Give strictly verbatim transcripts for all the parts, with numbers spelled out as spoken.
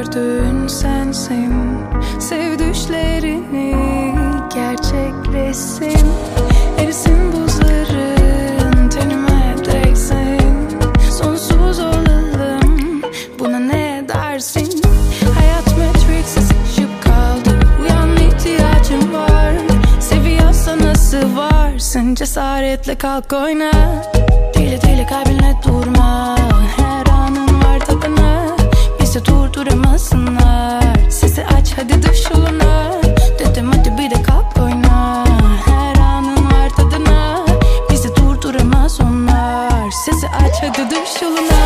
gördüğün sensin. Sev düşlerini gerçekleşsin. Erisin buzların tenime değsin. Sonsuz olalım, buna ne dersin? Hayat Matrix'e sıkışıp kaldı. Uyan, ihtiyacım var. Seviyorsan nasıl varsın? Cesaretle kalk oyna. Deli deli kalbinle durma. Her anın var tadına. Bizi durduramazsınlar. Sesi aç hadi duş yoluna. Dedim hadi bir de kalk oyna. Her anın var tadına. Bizi durduramaz onlar. Sesi aç hadi duş yoluna.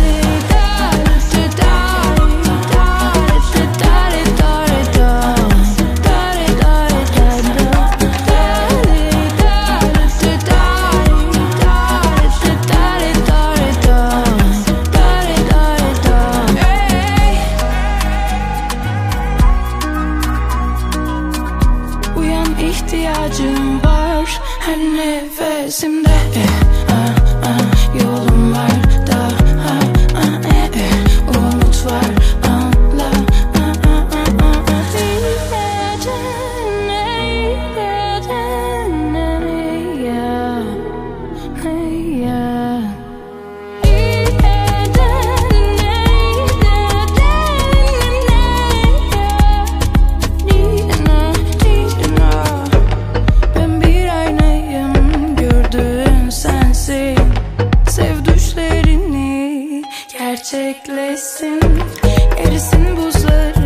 İhtiyacım var her nefesimde. eh, ah, ah, Yolum var daha ah, eh, eh, umut var anla. ah, ah, ah, ah, ah. Hey, yeah. Sev düşlerini gerçekleşsin. Erisin buzları